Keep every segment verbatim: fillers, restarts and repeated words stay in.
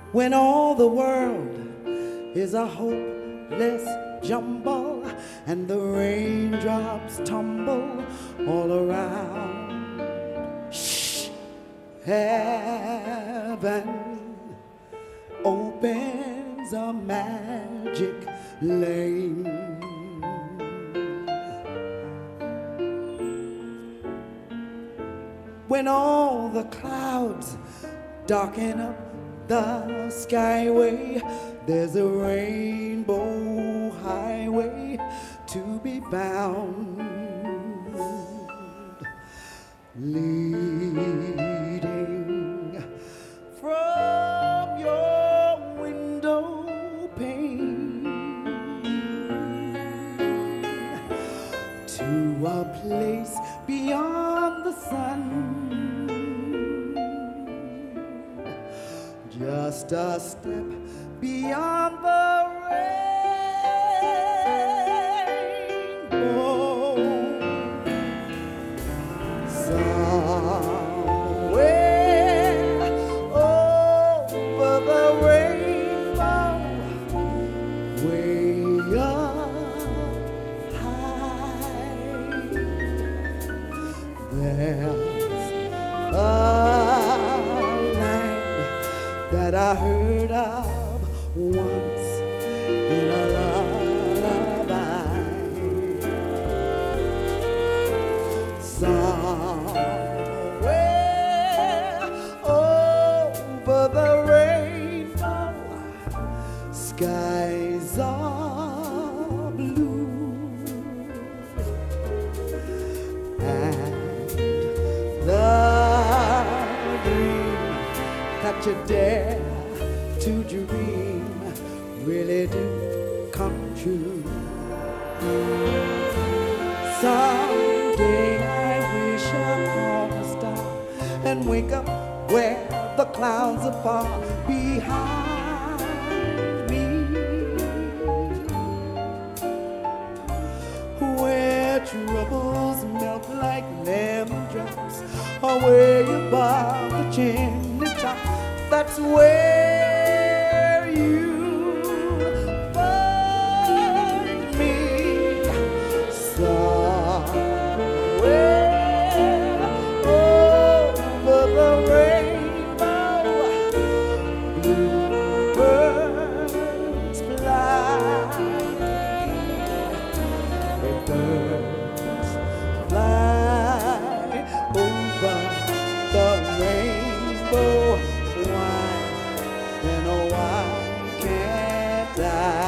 when all the world is a hopeless jumble and the raindrops tumble all around. Shh, heaven opens a magic lane. When all the clouds darken up the skyway, there's a rainbow highway to be found, leading from your window pane to a place beyond the sun. Just a step beyond the rainbow. Somewhere over the rainbow, way up high, there's a that I heard of once in a lullaby. Somewhere over the rainbow, skies are blue, and the dream that you dare to dream really do come true. Someday I wish upon a star and wake up where the clouds are far behind me, where troubles melt like lemon drops away above the chimney top. That's where you find me. Somewhere over the rainbow, bluebirds fly. Birds fly over the rainbow. Then oh, why can't I?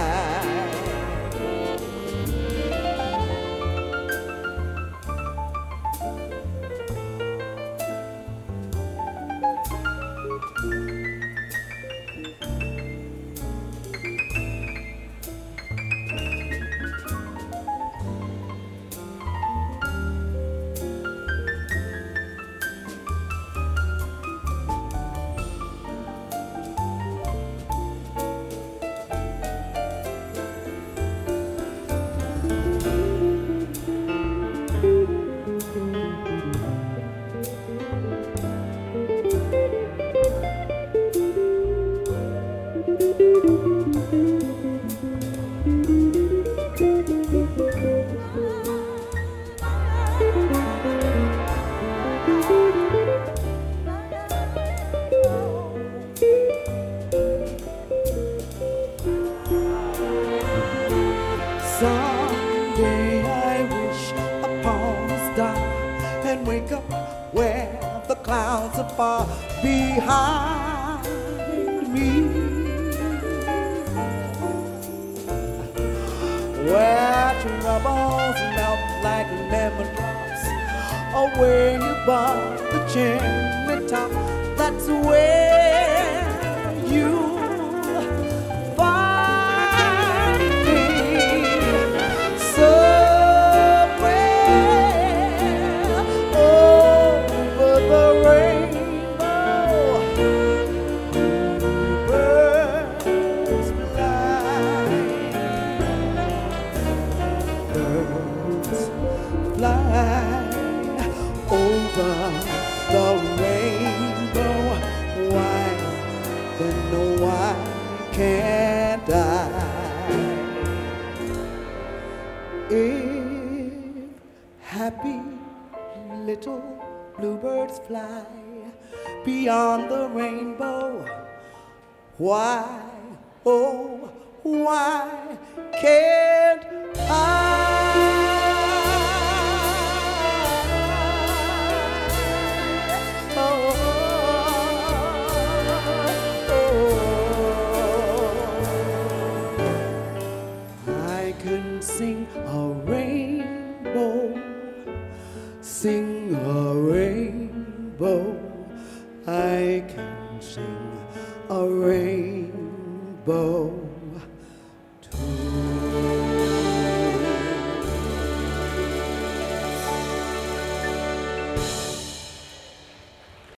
Someday I wish upon a star and wake up where the clouds are far behind me, where troubles melt like lemon drops away above the chimney top. That's where you fly over the rainbow. can't I? If happy little bluebirds fly beyond the rainbow, why, oh, why can't I? Oh, oh, oh. I can sing a rainbow, sing a rainbow. I can sing a rainbow.